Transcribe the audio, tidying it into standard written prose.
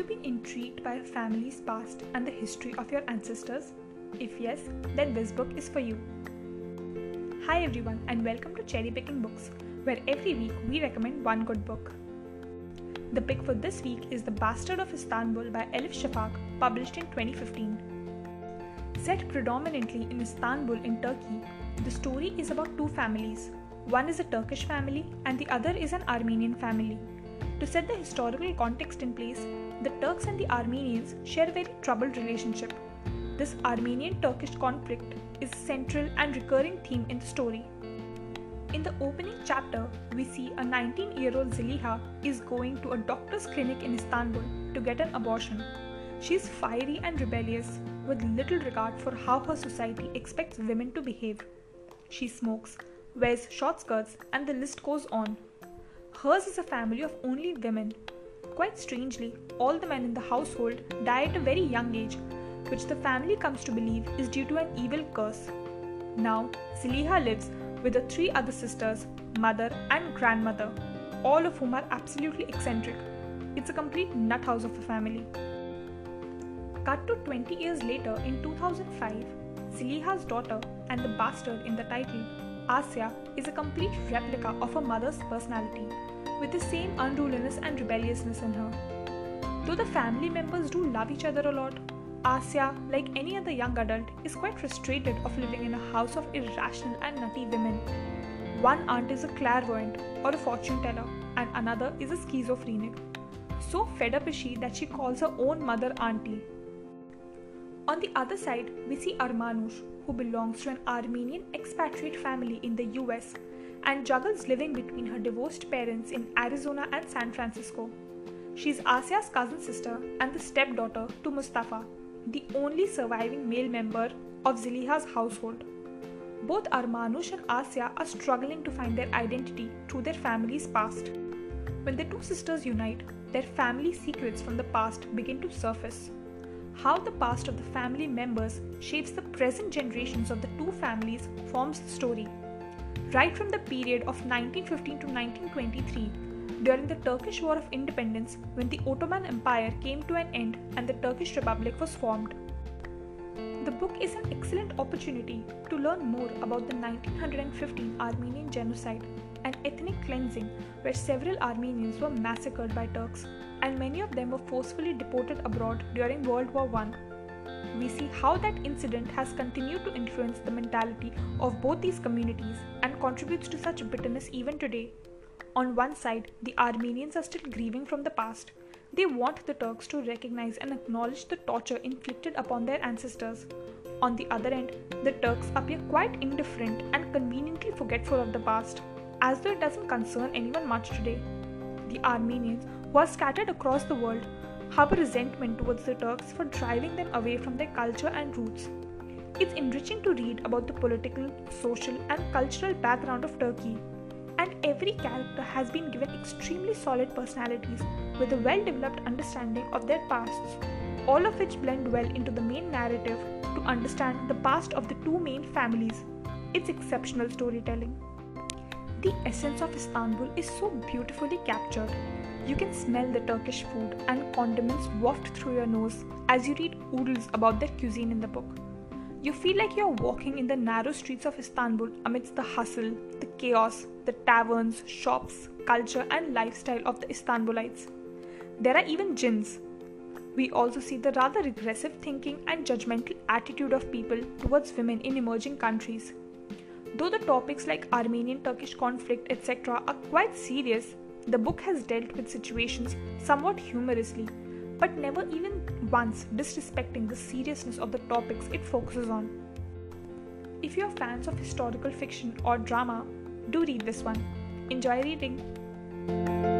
you been intrigued by a family's past and the history of your ancestors? If yes, then this book is for you. Hi everyone and welcome to Cherry Picking Books, where every week we recommend one good book. The pick for this week is The Bastard of Istanbul by Elif Shafak, published in 2015. Set predominantly in Istanbul in Turkey, the story is about two families. One is a Turkish family and the other is an Armenian family. To set the historical context in place, the Turks and the Armenians share a very troubled relationship. This Armenian-Turkish conflict is a central and recurring theme in the story. In the opening chapter, we see a 19-year-old Zeliha is going to a doctor's clinic in Istanbul to get an abortion. She is fiery and rebellious, with little regard for how her society expects women to behave. She smokes, wears short skirts, and the list goes on. Hers is a family of only women. Quite strangely, all the men in the household die at a very young age, which the family comes to believe is due to an evil curse. Now, Zeliha lives with the three other sisters, mother and grandmother, all of whom are absolutely eccentric. It's a complete nut house of a family. Cut to 20 years later in 2005, Zeliha's daughter and the bastard in the title, Asya, is a complete replica of her mother's personality, with the same unruliness and rebelliousness in her. Though the family members do love each other a lot, Asya, like any other young adult, is quite frustrated of living in a house of irrational and nutty women. One aunt is a clairvoyant or a fortune teller, and another is a schizophrenic. So fed up is she that she calls her own mother auntie. On the other side, we see Armanush, who belongs to an Armenian expatriate family in the US and juggles living between her divorced parents in Arizona and San Francisco. She is Asya's cousin sister and the stepdaughter to Mustafa, the only surviving male member of Zeliha's household. Both Armanush and Asya are struggling to find their identity through their family's past. When the two sisters unite, their family secrets from the past begin to surface. How the past of the family members shapes the present generations of the two families forms the story. Right from the period of 1915 to 1923, during the Turkish War of Independence, when the Ottoman Empire came to an end and the Turkish Republic was formed. The book is an excellent opportunity to learn more about the 1915 Armenian genocide, an ethnic cleansing where several Armenians were massacred by Turks and many of them were forcefully deported abroad during World War I. We see how that incident has continued to influence the mentality of both these communities and contributes to such bitterness even today. On one side, the Armenians are still grieving from the past. They want the Turks to recognize and acknowledge the torture inflicted upon their ancestors. On the other end, the Turks appear quite indifferent and conveniently forgetful of the past, as though it doesn't concern anyone much today. The Armenians, who are scattered across the world, harbor resentment towards the Turks for driving them away from their culture and roots. It's enriching to read about the political, social, and cultural background of Turkey. And every character has been given extremely solid personalities with a well-developed understanding of their pasts, all of which blend well into the main narrative to understand the past of the two main families. It's exceptional storytelling. The essence of Istanbul is so beautifully captured. You can smell the Turkish food and condiments waft through your nose as you read oodles about their cuisine in the book. You feel like you're walking in the narrow streets of Istanbul amidst the hustle, the chaos, the taverns, shops, culture and lifestyle of the Istanbulites. There are even jinns. We also see the rather regressive thinking and judgmental attitude of people towards women in emerging countries. Though the topics like Armenian-Turkish conflict etc. are quite serious, the book has dealt with situations somewhat humorously, but never even once disrespecting the seriousness of the topics it focuses on. If you are fans of historical fiction or drama, do read this one. Enjoy reading!